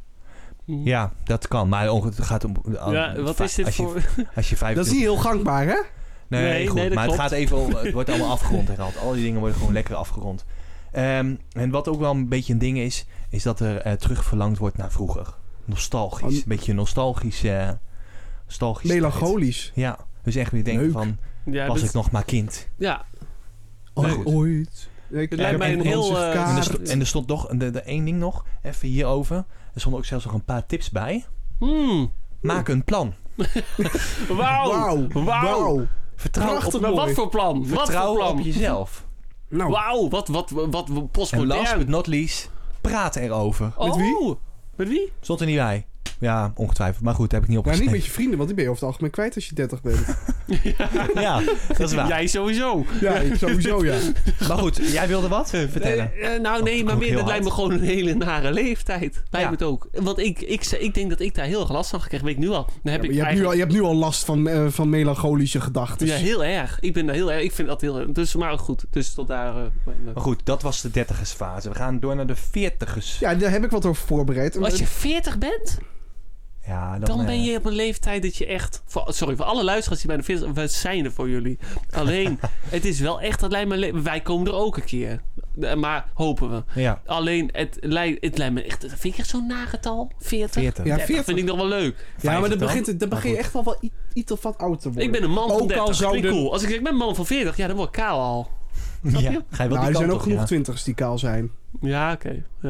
Ja, dat kan. Maar onge- het gaat om... Ja, wat is dit als je, voor... Als je vijfentwintig... Dat is niet heel gangbaar, hè? Nee, Nee, goed. nee, dat maar het klopt. gaat even... om- Het wordt allemaal afgerond, Herald. Al die dingen worden gewoon lekker afgerond. Ehm, en wat ook wel een beetje een ding is... is dat er uh, terug verlangd wordt naar vroeger. Nostalgisch. Oh, Een beetje nostalgisch... Uh, nostalgisch Melancholisch. tijd. Ja. Dus echt weer denken Leuk. van... Ja, was dat- ik nog maar kind. Ja, Maar Oh, goed. ooit. Ik Het lijkt mij een heb heel, onze eh, En er, kaart. sto- en er stond nog... de, de één ding nog. Even hierover. Er stonden ook zelfs nog een paar tips bij. Hmm. Maak een plan. Wauw. Wauw. Wauw. Wauw. Vertrouw, Prachtig. op, Maar wat mooi. voor plan? Wat voor vertrouw plan? op jezelf. Nou, Wauw, wat, wat, wat, wat En last but postmodern. not least... Praat erover. Oh, Met wie? Met wie? Stond er niet bij. Ja, ongetwijfeld. Maar goed, heb ik niet nou, niet opgeschreven. met je vrienden, want die ben je over het algemeen kwijt als je dertig bent. Ja, dat is waar. Jij sowieso. Ja, ik sowieso, ja. Maar goed, jij wilde wat vertellen? Eh, eh, nou nee, Of maar ook meer, heel dat lijkt me hard. gewoon een hele nare leeftijd. Lijkt Ja. me het ook. Want ik, ik, ik denk dat ik daar heel erg last van gekregen. Weet ik nu al. Dan heb Ja, ik maar je, hebt nu al, eigenlijk- je hebt nu al last van, eh, van melancholische gedachten. Ja, heel erg. Ik ben daar heel erg. Ik vind dat heel erg. Dus maar goed. Dus tot daar. eh, Maar goed, dat was de dertigersfase. We gaan door naar de veertigers. Ja, daar heb ik wat over voorbereid. Als je veertig bent, Ja, dan eh, ben je op een leeftijd dat je echt... Voor, sorry, voor alle luisteraars die bij de veertig... We zijn er voor jullie. Alleen, het is wel echt... Dat lijkt me, le- wij komen er ook een keer. Eh, Maar hopen we. Ja, Alleen, het lijkt, het lijkt me echt... Vind ik echt zo'n nagetal? veertig? veertig. Ja, dertig veertig. vind ik nog wel leuk. Ja, maar dan, vijftig begint, het- dan Maar begin je goed. echt wel, wel iets, iets of wat oud te worden. Ik ben een man van Ook al dertig. zouden- Vind ik cool. Als ik zeg, ik ben een man van veertig, ja, dan word ik kaal al. Snap Ja, je? ga je wel Nou, die er zijn kant ook op, genoeg ja. twintigers die kaal zijn. Ja, oké. Ja.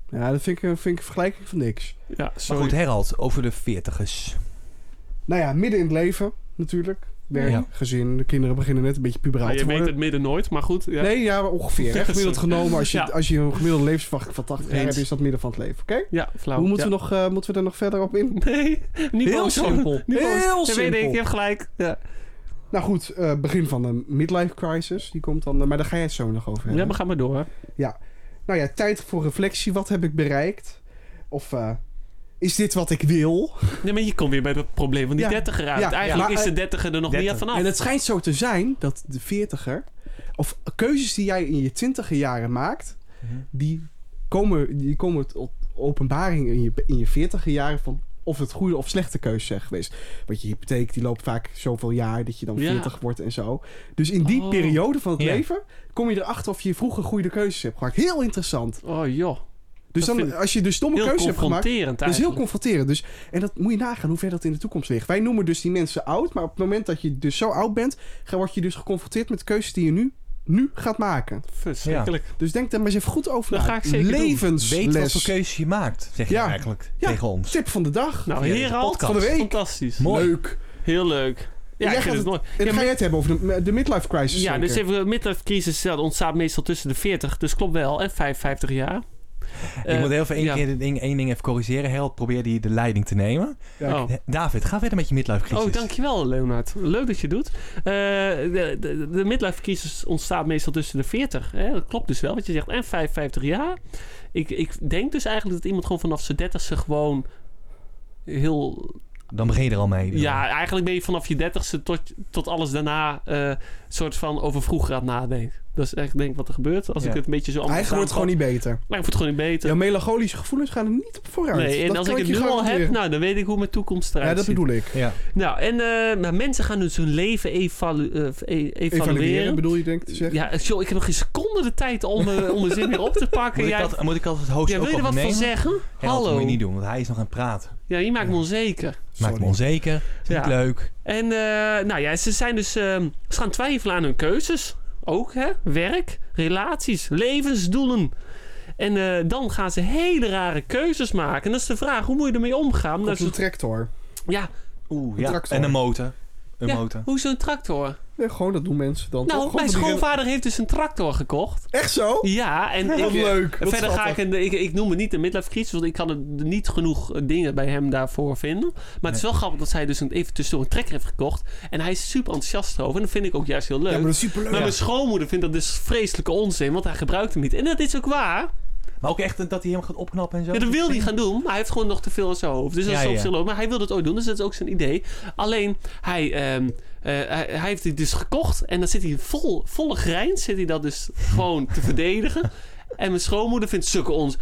Ja, dat vind ik, vind ik een vergelijking van niks. Ja, Maar sorry. goed, Herald, over de veertigers. Nou ja, midden in het leven natuurlijk. Werk, Ja. gezin, de kinderen beginnen net een beetje puberaal Nou, je te weet worden. het midden nooit, maar goed. Ja. Nee, ja, ongeveer. Hè, gemiddeld genomen. Als je, Ja. als je een gemiddelde levensverwachting van tachtig jaar Eens. hebt, is dat midden van het leven. Oké? Ja, flauw. Hoe moeten, ja. we nog, uh, moeten we er nog verder op in? Nee, niet Heel boos. simpel. Niet boos. Heel Ja, weet simpel. ik, je hebt gelijk. Ja, Nou goed, uh, begin van de midlife crisis. Die komt dan, uh, maar daar ga jij het zo nog over hebben. ja maar ga maar door. Nou ja, tijd voor reflectie. Wat heb ik bereikt? Of uh, is dit wat ik wil? Nee, maar je komt weer bij het probleem van die Ja. dertiger uit. Ja, Eigenlijk ja. is de dertiger er nog dertig. niet vanaf. En het schijnt zo te zijn dat de veertiger... of keuzes die jij in je twintiger jaren maakt... die komen, die komen tot openbaring in je, in je veertiger jaren van... of het goede of slechte keuzes zijn geweest. Want je hypotheek die loopt vaak zoveel jaar... dat je dan Ja. veertig wordt en zo. Dus in die Oh. periode van het Ja. leven... kom je erachter of je vroeger goede keuzes hebt gemaakt. Heel interessant. Oh joh, Dus Dat dan, vind ik als je dus domme heel keuzes hebt gemaakt... confronterend Dat is heel eigenlijk. confronterend. Dus, en dat moet je nagaan hoe ver dat in de toekomst ligt. Wij noemen dus die mensen oud. Maar op het moment dat je dus zo oud bent... ga- word je dus geconfronteerd met de keuzes die je nu, nu gaat maken. Verschrikkelijk. Dus denk daar maar eens even goed over Dat na. ga ik zeker doen. Levensles. Weet wat voor keuzes je maakt, zeg je Ja. eigenlijk Ja. tegen ons. Tip van de dag. Nou, Via deze Herald, podcast. Van de week. fantastisch. Mooi. Leuk. Heel leuk. Ja, jij ik vind gaat het mooi. En Ja, ga je het hebben over de, de midlife crisis? Ja, zeker? dus even de midlife crisis dat ontstaat meestal tussen de veertig, dus klopt wel, en vijfenvijftig jaar. Ik Eh, moet heel even één ja. keer de ding, één ding even corrigeren. Herald probeerde hier de leiding te nemen. Ja, Oh. Eh, David, ga verder met je midlife crisis. Oh, dankjewel Leonard. Leuk dat je het doet. Uh, de, de, de midlife crisis ontstaat meestal tussen de veertig. Hè? Dat klopt dus wel wat je zegt. En vijfenvijftig jaar. Ik, ik denk dus eigenlijk dat iemand gewoon vanaf zijn dertigste gewoon heel... Dan begin je er al mee. Ja, eigenlijk ben je vanaf je dertigste tot, tot alles daarna uh, soort van over vroeger aan het nadenken. Dat is echt denk ik wat er gebeurt. Als Ja. ik het een beetje zo... Eigenlijk wordt het gewoon niet beter. Maar ik word het gewoon niet beter. Jouw melancholische gevoelens gaan er niet op vooruit. Nee, en Dat als kan ik het je nu al heb, garanderen. nou, dan weet ik hoe mijn toekomst eruit Ja, dat ziet. bedoel ik. Ja. Nou, en uh, maar mensen gaan dus hun leven evalu- uh, e- evalueren. Evalueren bedoel je denk ik te zeggen? Ja, joh, ik heb nog geen seconde de tijd om, uh, om mijn zin weer op te pakken. Moet, ik Jij, dat, moet ik als het host ja, ook wil je er wat van opnemen? zeggen? Herald, dat Hallo. moet je niet doen, want hij is nog aan het praten. Ja, je maakt me Ja. onzeker. Maakt Sorry. me onzeker. Is Ja. niet leuk. En uh, nou ja, ze zijn dus... Uh, ze gaan twijfelen aan hun keuzes. Ook, hè? Werk, relaties, levensdoelen. En uh, dan gaan ze hele rare keuzes maken. En dat is de vraag, hoe moet je ermee omgaan? Komt Dat een is, tractor. ja, Oeh, Een ja. tractor. En een motor. Een ja, motor. hoe is zo'n tractor? Ja, gewoon, dat doen mensen dan. toch? Nou, Gewoon mijn van die- schoonvader heeft dus een tractor gekocht. Echt zo? Ja, en Wat ik, leuk. Wat verder ga ik, schattig. een, ik... Ik noem het niet de midlife crisis, want ik kan er niet genoeg eh, dingen bij hem daarvoor vinden. Maar het is wel grappig dat hij dus een, even tussendoor een trekker heeft gekocht. En hij is super enthousiast erover. En dat vind ik ook juist heel leuk. Ja, maar dat is superleuk. Maar Ja. mijn schoonmoeder vindt dat dus vreselijke onzin, want hij gebruikt hem niet. En dat is ook waar. Maar ook echt dat hij hem gaat opknappen en zo. Ja, dat wil hij gaan doen, maar hij heeft gewoon nog te veel in zijn hoofd. Dus dat is Ja, op ja. zich leuk. Maar hij wil dat ooit doen, dus dat is ook zijn idee. Alleen, hij, ehm, uh, hij, hij heeft het dus gekocht en dan zit hij vol, volle grijns, zit hij dat dus gewoon te verdedigen. En mijn schoonmoeder vindt zulke ons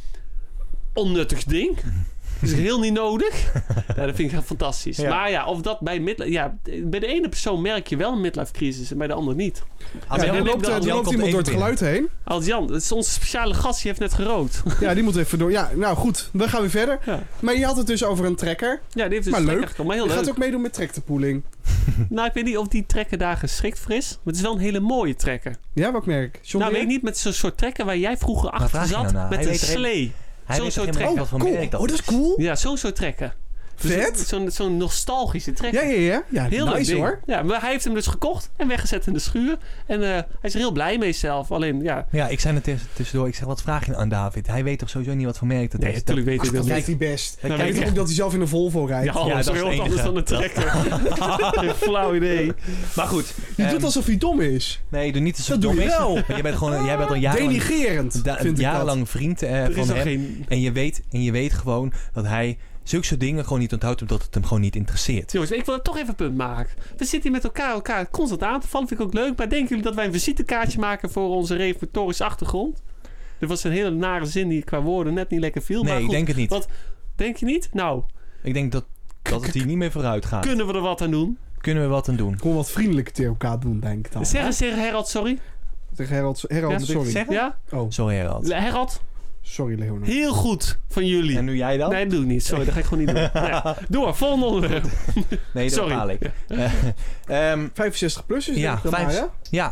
onnuttig ding. Dat is heel niet nodig. Ja, dat vind ik heel fantastisch. Ja. Maar ja, of dat bij midlife... Ja, bij de ene persoon merk je wel een midlife crisis en bij de ander niet. Als Ja, Jan- er ik loopt, dan- er Jan loopt komt iemand door het even geluid heen. Als Jan, dat is onze speciale gast, die heeft net gerookt. Ja, die moet even door. Ja, nou goed. We gaan weer verder. Ja, Maar je had het dus over een trekker. ja die heeft dus Maar een leuk. trekker gekomen. Maar Je heel gaat leuk. ook meedoen met trekterpoeling. Nou, ik weet niet of die trekker daar geschikt voor is. Maar het is wel een hele mooie trekker. Ja, wat merk? John Nou, weet Deere? ik niet, met zo'n soort trekker waar jij vroeger Waar achter vraag je zat. nou naar? Met Hij een weet er geen- slee. Hij Zo'n weet soort toch helemaal trekker. niet wat voor Cool. merk dat Oh, dat is cool. Ja, zo'n soort trekker. Dus Vet. Zo'n zo'n nostalgische trekker. Ja, ja, ja. Ja, Heel leuk nice ding. hoor. Ja, maar hij heeft hem dus gekocht en weggezet in de schuur. En uh, hij is er heel blij mee zelf. Alleen, ja... Ja, ik zei het tuss- tussendoor. Ik zeg, wat vraag je aan David? Hij weet toch sowieso niet wat voor merk dat Nee, is? natuurlijk weet Ach, ik dat dat weet niet. hij best. Dat Ja, Hij weet weet ik. ook dat hij zelf in een Volvo rijdt. Ja, Ja, ja, dat sorry, is wat het anders dan een trekker. Geen flauw idee. Maar goed. Je ehm, doet alsof hij dom is. Nee, doe niet alsof Dat het doe dom je is. wel. Maar jij bent gewoon, jij bent al jarenlang, Denigerend, da- vind ik jarenlang vriend eh, Er van is nog hem. geen... En je, weet, en je weet gewoon dat hij zulke soort dingen gewoon niet onthoudt omdat het hem gewoon niet interesseert. Jongens, ik wil toch even een punt maken. We zitten hier met elkaar, elkaar constant aan te vallen. Vind ik ook leuk. Maar denken jullie dat wij een visitekaartje maken voor onze reformatorische achtergrond? Er was een hele nare zin die qua woorden net niet lekker viel. Nee, maar ik goed, denk het niet. Wat, denk je niet? Nou, Ik denk dat, dat het hier niet meer vooruit gaat. kunnen we er wat aan doen? Kunnen we wat aan doen? Gewoon wat vriendelijker tegen elkaar doen, denk ik dan. Zeg eens tegen Herald, sorry. Tegen Herald, Herald Ja, sorry. zeggen? Ja? Oh, Sorry, Herald. Herald, sorry Leonard. heel goed van jullie. En nu jij dan? Nee, dat doe ik niet. Sorry, dat ga ik gewoon niet doen. Nee. Door, volgende onderwerp. Nee, dat Sorry. bepaal ik. Eh, ehm, vijfenzestig plus is Ja, het dan vijf- maar, hè? ja,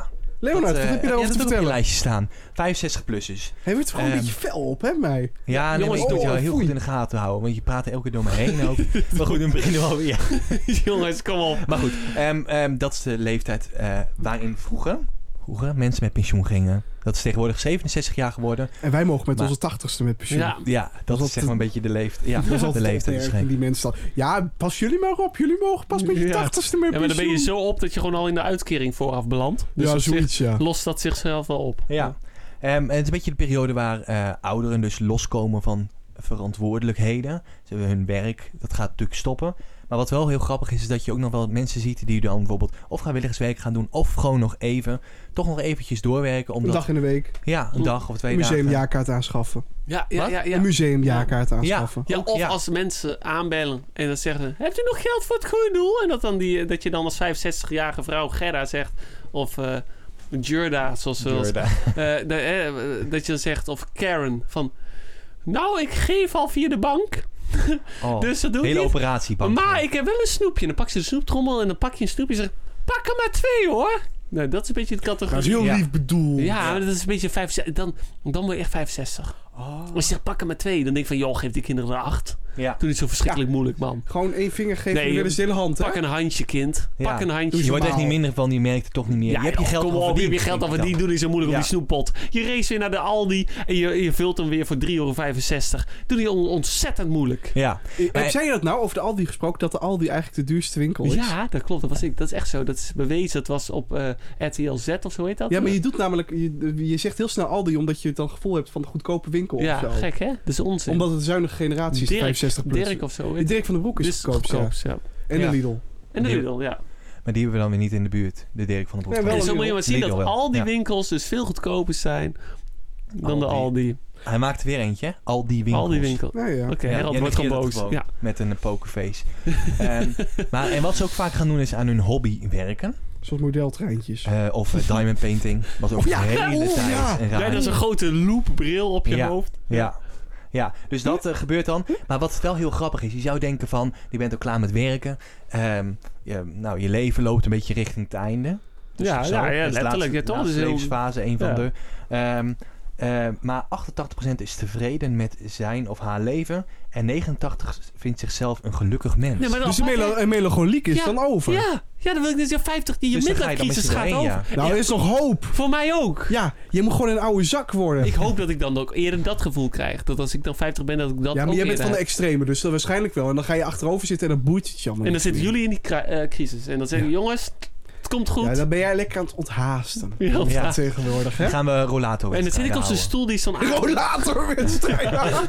Leonard, Dat, wat eh, heb je daarover ja, te dat heb ik op je vertellen? lijstje staan. vijfenzestig plussers. Hij werd gewoon Ehm, een beetje fel op, hè, mij? Ja, nee, maar jongens, ik moet oh, jou heel foei. goed in de gaten houden. Want je praat elke keer door me heen ook. Maar goed, dan beginnen we alweer. Jongens, kom op. Maar goed, um, um, dat is de leeftijd uh, waarin vroeger, vroeger mensen met pensioen gingen. Dat is tegenwoordig zevenenzestig jaar geworden. En wij mogen met Maar- onze tachtigste met pensioen. Ja, Ja, dat Dat is zeg maar een beetje de leeftijd. Ja, Dat is de altijd leeftijd is opmerking, geen... die mensen dan. Ja, pas jullie maar op. Jullie mogen pas met je Ja. tachtigste met ja, maar dan ben je pensioen. zo op dat je gewoon al in de uitkering vooraf belandt. Dus Ja, op zich zoiets, ja. lost dat zichzelf wel op. Ja. Um, en het is een beetje de periode waar uh, ouderen dus loskomen van verantwoordelijkheden. Ze hebben hun werk, dat gaat natuurlijk stoppen. Maar wat wel heel grappig is, is dat je ook nog wel mensen ziet die dan bijvoorbeeld of vrijwilligerswerk gaan doen, of gewoon nog even, toch nog eventjes doorwerken. Een Omdat, dag in de week. Ja, een dag of twee Een dagen. museumjaarkaart aanschaffen. Ja, ja, Wat? ja. ja. Een museumjaarkaart aanschaffen. Ja, Ook, of ja. als mensen aanbellen en dan zeggen ze, hebt u nog geld voor het goede doel? En dat, dan die, dat je dan als vijfenzestigjarige vrouw Gerda zegt, of uh, Jurda, zoals ze Jurda. Uh, de, uh, dat je dan zegt, of Karen, van, nou, ik geef al via de bank. Oh, Dus dat doe ik hele niet. operatiebank. Maar ik heb wel een snoepje. En dan pak je de snoeptrommel en dan pak je een snoepje en zeg, pak er maar twee hoor. Nou, dat is een beetje de Dat is categorie. heel Ja. lief bedoeld. Ja, maar dat is een beetje vijfenzestig. Dan, dan word je echt vijfenzestig. Oh. Als je zegt, pak er maar twee. Dan denk ik van, joh, geef die kinderen er acht. Ja. Doe niet zo verschrikkelijk moeilijk, man. Gewoon één vinger geven Nee, en weer een stille hand, hè? Pak een handje, kind. Ja. Pak een handje. Doe Je wordt echt normaal. niet minder van, die merkt het toch niet meer. Ja, je hebt je joh, geld kom al op, je verdiend. hebt je geld al denk ik verdiend. Doe niet zo moeilijk Ja. op die snoeppot. Je race weer naar de Aldi en je, je vult hem weer voor drie euro vijfenzestig. Doe die on- ontzettend moeilijk. dan. Ja. Eh, Maar- Zei je dat nou over de Aldi gesproken? Dat de Aldi eigenlijk de duurste winkel is? Ja, dat klopt. Dat, was ik, dat is echt zo. Dat is bewezen. Dat was op uh, R T L Z of zo heet dat. Ja, maar je doet namelijk... Je, je zegt heel snel Aldi omdat je het dan gevoel hebt van de goedkope winkel Ja, of zo. gek hè? Dat is onzin. Omdat het een zuinige generatie is, Dirk, vijfenzestig plus. Dirk of zo. Eh, Dirk van den Broek is Dus het goedkoopst, ja. goedkoopst, ja. En Ja. de Lidl. En de Die- Lidl, ja. Maar die hebben we dan weer niet in de buurt. De Dirk van den Broek. Nee, wel En een zo moet je maar zien Lidl dat wel. al die Ja. winkels dus veel goedkoper zijn dan de Aldi. Aldi. Hij maakt er weer eentje, hè? Al die winkels. Al die winkels. Ja, ja. Oké, Ja, Herald jij wordt gewoon negeert het boos. Ja. Met een pokerface. Ehm, maar, en wat ze ook vaak gaan doen is aan hun hobby werken. Zoals modeltreintjes. Uh, of uh, diamond painting. Wat ook Oh, ja. de hele Oh, tijd ja. een raar Ja, dat is een grote loopbril op je Ja. hoofd. Ja. Ja, dus dat uh, gebeurt dan. Maar wat wel heel grappig is, je zou denken van, je bent ook klaar met werken. Um, je, nou, je leven loopt een beetje richting het einde. Dus Ja, zo. ja, ja, Dat is de letterlijk. laatste, Ja, toch? laatste Dat is heel- levensfase, een van Ja. de... Um, uh, maar achtentachtig procent is tevreden met zijn of haar leven. En negenentachtig procent vindt zichzelf een gelukkig mens. Nee, maar dan Dus de apart, melo- hè? en melancholiek is Ja. dan over. Ja, ja, dan wil ik dus ja, vijftig, die je Dus dan ga je dan midlife met crisis z'n gaat tweeën, over. ja. Nou, er is nog hoop. Voor mij ook. Ja, je moet gewoon een oude zak worden. Ik hoop dat ik dan ook eerder dat gevoel krijg. Dat als ik dan vijftig ben, dat ik dat ja, maar ook jij bent eerder van de heb. extreme, dus dat waarschijnlijk wel. En dan ga je achterover zitten en dan boeit het je allemaal En dan niet zitten meer. jullie in die cri- eh, crisis. En dan zeggen jongens, het komt goed. Ja, dan ben jij lekker aan het onthaasten. Ja, Ja, ja. tegenwoordig, hè? Dan gaan we rollator En dan zit ik op zijn stoel die is zo'n aarde- Rollatorwedstrijd.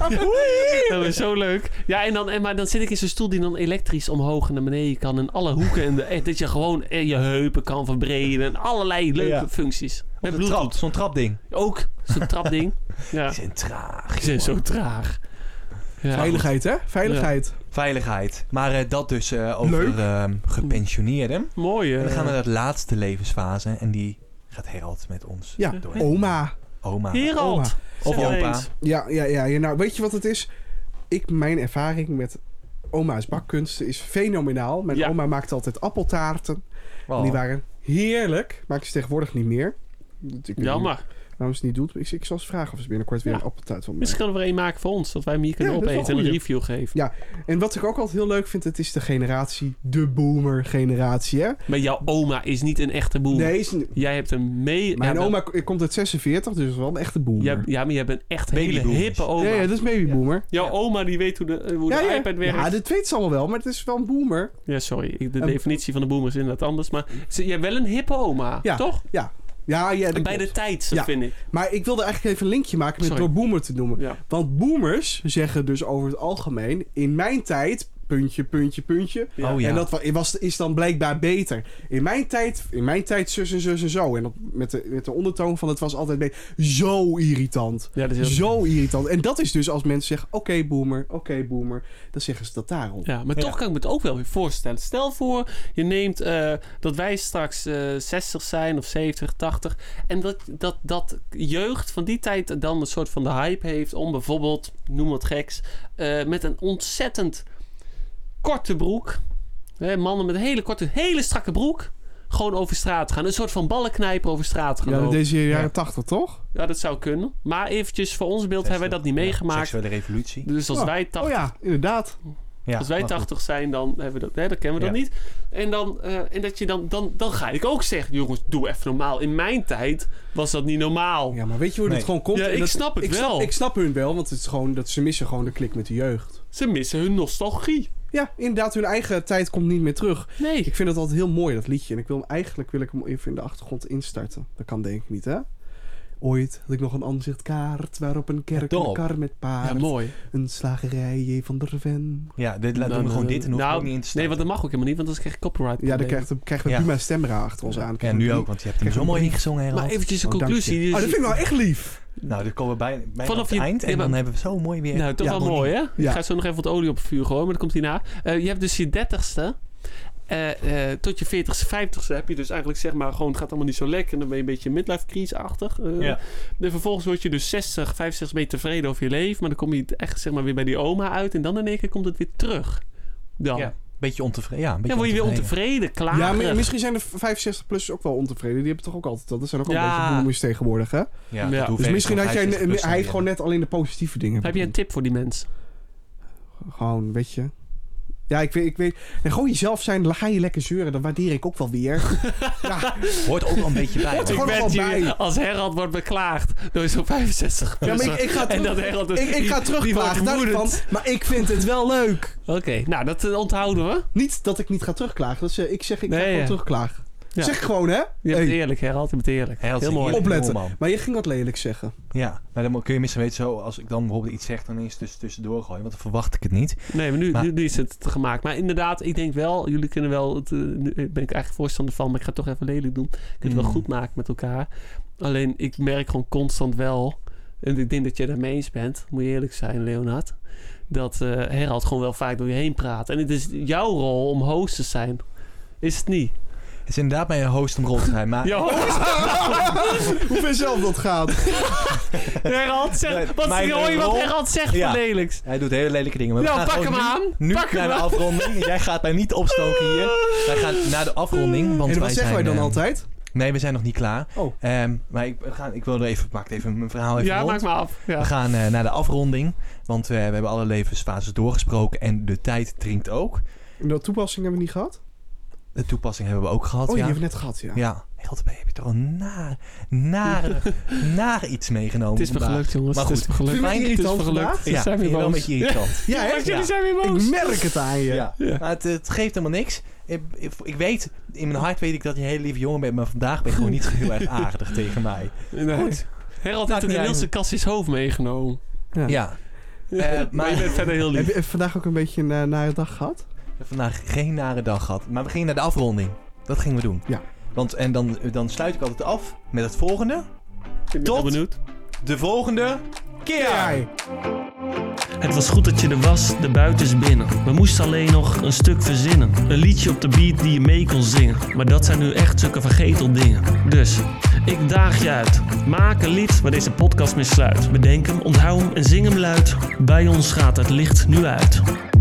Dat is zo leuk. Ja, en dan, en, maar dan zit ik in zo'n stoel die dan elektrisch omhoog en naar beneden kan. En alle hoeken. En de, eh, dat je gewoon eh, je heupen kan verbreden. En allerlei leuke Ja. functies. Met Zo'n trap, Bluetooth. zo'n trapding. Ook zo'n trapding. Ja. Die zijn traag. Die zijn jongen. zo traag. Ja. Veiligheid, hè? Veiligheid. Veiligheid. Maar uh, dat dus uh, over Leuk. uh, gepensioneerden. Mooi. En dan eh. gaan we naar de laatste levensfase. En die gaat Herald met ons Ja, door. oma. Oma. Herald. Oma. Of Zeg opa. eens. Ja, ja, ja, ja. Nou, weet je wat het is? Ik, mijn ervaring met oma's bakkunsten is fenomenaal. Mijn Ja. oma maakte altijd appeltaarten. Oh. En die waren heerlijk. Maakt ze tegenwoordig niet meer. Ik weet niet Jammer. waarom ze het niet doet. Ik, ik zal ze vragen of ze binnenkort weer Ja. een appeltaart van Misschien kunnen we er een maken voor ons. Dat wij hem hier kunnen Ja, dat is wel opeten en een goeie. review geven. Ja, en wat ik ook altijd heel leuk vind, het is de generatie, de boomer generatie, hè? Maar jouw oma is niet een echte boer. Nee, is, Jij hebt een mee... mijn ja, oma k- komt uit zesenveertig, dus is wel een echte boomer. Jij, ja, maar jij bent echt een hele Babyboomers. hippe oma. ja, ja, dat is babyboomer. Jouw oma die weet hoe de, hoe Ja, de ja. iPad werkt. Ja, dat weet ze allemaal wel, maar het is wel een boomer. Ja, sorry. Ik- De En- definitie van de boomer is inderdaad anders. Maar ze- jij hebt wel een hippe oma, Ja, toch? Ja, ja, ja dat Bij de klopt. tijd, Ja. vind ik. Maar ik wilde eigenlijk even een linkje maken met Sorry. door boomer te noemen. Ja. Want boomers zeggen dus over het algemeen, in mijn tijd, puntje, puntje, puntje. Ja. Oh ja. En dat wa- was, is dan blijkbaar beter. In mijn tijd, in mijn tijd zus en zus en zo. En dat, met, de, met de ondertoon van het was altijd beter. Zo irritant. Ja, dat is heel... Zo irritant. En dat is dus als mensen zeggen, oké boomer, oké boomer. Dan zeggen ze dat daarom. Ja, maar Ja. toch kan ik me het ook wel weer voorstellen. Stel voor, je neemt eh, dat wij straks eh, zestig zijn of zeventig, tachtig. En dat, dat, dat jeugd van die tijd dan een soort van de hype heeft om bijvoorbeeld, noem wat geks, eh, met een ontzettend korte broek. Hè, mannen met een hele korte, hele strakke broek. gewoon over straat gaan. Een soort van ballenknijper over straat gaan Ja, lopen. deze jaren Ja. tachtig, toch? Ja, dat zou kunnen. Maar eventjes voor ons beeld hebben wij dat niet meegemaakt. Seksuele revolutie. Dus als Oh, wij tachtig, Oh ja, inderdaad. Ja, als wij maar goed. tachtig zijn, dan hebben we dat. Hè, dan kennen we dat Ja. niet. En, dan, uh, en dat je dan, dan, dan ga ik ook zeggen, jongens, doe even normaal. In mijn tijd was dat niet normaal. Ja, maar weet je hoe Nee. dit gewoon komt? Ja, En ik dat, snap het ik wel. Snap, ik snap hun wel, want het is gewoon dat ze missen gewoon de klik met de jeugd. Ze missen hun nostalgie. Ja, inderdaad, hun eigen tijd komt niet meer terug. Nee. Ik vind het altijd heel mooi, dat liedje. En ik wil hem, eigenlijk wil ik hem even in de achtergrond instarten. Dat kan denk ik niet, hè? Ooit had ik nog een aanzichtkaart waarop een kerk, Ja, een top. kar met Ja, paard, mooi. een slagerij, J. van der Ven. Ja, dit, laat Dan, doen we gewoon eh, dit en hoef ik nou, ook niet in te Nee, starten. want dat mag ook helemaal niet, want dan krijg je copyright. Ja, dan problemen. krijgt, krijgen we Ja. Buma Stemra achter ons aan. Ja, Krijgen we nu een ook, want je hebt hem Krijg zo een mooi brief. ingezongen, Herald. Maar eventjes een Oh, dank conclusie. je. Dus Oh, dat vind ik wel echt lief. Nou, dan komen we bij, bij Vanaf op het je- eind ja, en maar- dan hebben we zo mooi weer... Nou, toch Ja, wel mooi, hè? Ja. Ik ga zo nog even wat olie op het vuur gooien, maar dat komt hierna. Uh, je hebt dus je dertigste. Uh, uh, tot je veertigste, vijftigste heb je dus eigenlijk zeg maar gewoon... het gaat allemaal niet zo lekker en dan ben je een beetje midlife crisis-achtig. Uh, Ja. En vervolgens word je dus zestig, vijfenzestig ben je tevreden over je leven... maar dan kom je echt zeg maar weer bij die oma uit... en dan in één keer komt het weer terug. Dan. Ja, beetje ontevreden. Ja, een beetje Dan word je weer ontevreden. ontevreden, klaar. Ja, maar misschien zijn de vijfenzestig-plussers ook wel ontevreden. Die hebben toch ook altijd... Dat zijn ook al Ja. een beetje boemers tegenwoordig, hè? Ja, Ja. dat hoeft Dus echt misschien van had jij... vijfenzestig plus Hij te heeft gewoon zijn. net alleen de positieve dingen. Heb je een benoemd. tip voor die mensen? Gewoon, weet je... Ja, ik weet... Ik weet en gewoon jezelf zijn, dan ga je lekker zeuren. Dat waardeer ik ook wel weer. Ja, Hoort ook wel een beetje bij. Hoort er hoor. gewoon Ik wel ben bij. als Herald wordt beklaagd door zo'n vijfenzestig. ja maar ik, ik ga En terug, dat Herald... ik, ik ga terugklagen daarvan. Maar ik vind het wel leuk. Oké, nou dat uh, onthouden we. Niet dat ik niet ga terugklagen. Dat is, uh, ik zeg, ik ga Nee, gewoon ja. terugklagen. Ja. Zeg gewoon, hè? Je bent Hey, eerlijk, Herald. Je bent eerlijk. Herald is Heel een mooi. eerlijk opletten. man. Maar je ging wat lelijk zeggen. Ja, maar dan kun je misschien weten zo... als ik dan bijvoorbeeld iets zeg, dan is het tussendoor gooien. Want dan verwacht ik het niet. Nee, maar nu, Maar- nu, nu is het gemaakt. Maar inderdaad, ik denk wel, jullie kunnen wel, het, uh, nu ben ik eigenlijk voorstander van, maar ik ga het toch even lelijk doen. Je kunt het wel Mm. goed maken met elkaar. Alleen, ik merk gewoon constant wel, en ik denk dat je daarmee eens bent, moet je eerlijk zijn, Leonard, dat uh, Herald gewoon wel vaak door je heen praat. En het is jouw rol om host te zijn. Is het niet? Het is inderdaad bij een host om rol te zijn. Maar Jouw host? Hoe ver zelf dat gaat. Herald zegt, Nee, wat mijn hoor je wat rol- Herald zegt Ja. van lelijks? hij doet hele lelijke dingen. Maar we Ja, gaan pak gewoon hem nu, aan. Nu Pak naar hem de aan. afronding. Jij gaat mij niet opstoken hier. Wij gaan naar de afronding. Want En wij wat zeggen wij zijn, dan eh, altijd? Nee, we zijn nog niet klaar. Oh. Ehm, maar ik, we gaan, ik wilde even... Maak even mijn verhaal even Ja, rond. maak maar af. Ja. We gaan eh, naar de afronding. Want eh, we hebben alle levensfases doorgesproken. En de tijd dringt ook. En de toepassing hebben we niet gehad? De toepassing hebben we ook gehad. Oh, die ja. hebben we net gehad, ja. Ja. God, heb je toch een nare, nare, nare iets meegenomen Het is me vandaag. gelukt, jongens. Maar Het goed. is me gelukt. Vind je me Het is me irritant gelukt. vandaag? Ze Ja, zijn vind weer je wel een boos. beetje irritant. Ja, hè? want jullie Ja. zijn weer boos. Ik merk het aan je. Ja. Ja. Maar het, het geeft helemaal niks. Ik, ik, ik weet, in mijn hart weet ik dat je een hele lieve jongen bent, maar vandaag ben je gewoon niet zo heel erg aardig tegen mij. Nee. Goed. Herald Maakt heeft een niet Nielse uit. Cassius hoofd meegenomen. Ja. Ja. Eh, Maar maar je bent verder heel Heb lief. je vandaag ook een beetje een uh, nare dag gehad? we hebben vandaag geen nare dag gehad. Maar we gingen naar de afronding. Dat gingen we doen. Ja. Want, en dan, dan sluit ik altijd af met het volgende. Ik ben Tot- heel benieuwd. De volgende keer! Ja. Het was goed dat je er was, de buiten is binnen. We moesten alleen nog een stuk verzinnen. Een liedje op de beat die je mee kon zingen. Maar dat zijn nu echt zulke vergeteldingen. Dus, ik daag je uit. Maak een lied waar deze podcast mee sluit. Bedenk hem, onthoud hem en zing hem luid. Bij ons gaat het licht nu uit.